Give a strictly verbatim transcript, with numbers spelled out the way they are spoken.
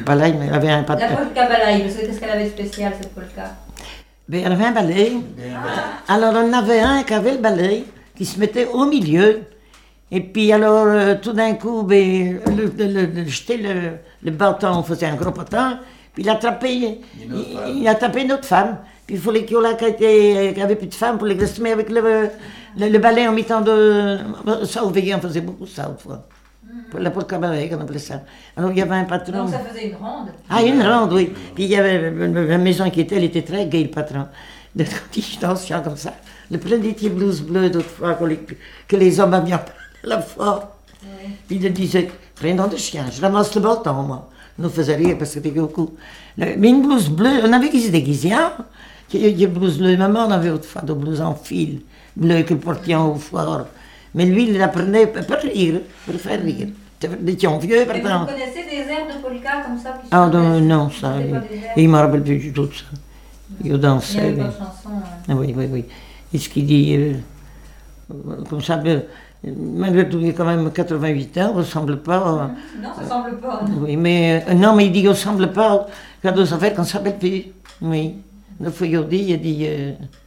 balai, mais elle avait un pas de... La polka balai, qu'est-ce qu'elle avait de spécial, cette polka? Ben, elle avait un balai. Ah. Alors, on avait un qui avait le balai, qui se mettait au milieu. Et puis, alors, euh, tout d'un coup, ben, le, le, le, jeter le, le bâton, on faisait un gros bâton, puis il a attrapé, il, il a tapé une autre femme. Puis il fallait qu'il y ait qui avait plus de femmes pour les rester avec le, le, le balai en mettant de... Ça, au veillé, on faisait beaucoup ça, autrefois. Pour la polka balai, on appelait ça. Alors, il y avait un patron... Donc, ça faisait une ronde? Ah, une ronde, oui. Puis il y avait la maison qui était, elle était très gaie, le patron. De petits dansants comme ça. Le plein des petits blouses bleues d'autrefois que les, que les hommes avaient à la fois. Oui. Puis il disait, rien dans de chien, je ramasse le bâton, moi. Nous faisait rire parce que c'était beaucoup. Mais une blouse bleue, on avait qui se déguisait, hein? Il y a une blouse bleue, maman, on avait autrefois des blouses en fil, bleues que portait au foire. Mais lui, il la prenait pour rire, pour faire rire. Des tions vieux, par exemple. Vous connaissez des airs de polka comme ça qui Ah non, non, ça, il ne me rappelle plus du tout de ça. Il dansait. Il n'y avait pas de chanson. Hein. Ah, oui, oui, oui. Et ce qu'il dit, euh, comme ça, malgré tout, il a quand même quatre-vingt-huit ans, on ne ressemble pas. Euh, non, ça ne ressemble pas. Non. Oui, mais, euh, non, mais il dit qu'on ne ressemble pas quand on s'appelle qu'on s'appelle plus. Oui. Le feuillot dit, il a dit. Euh,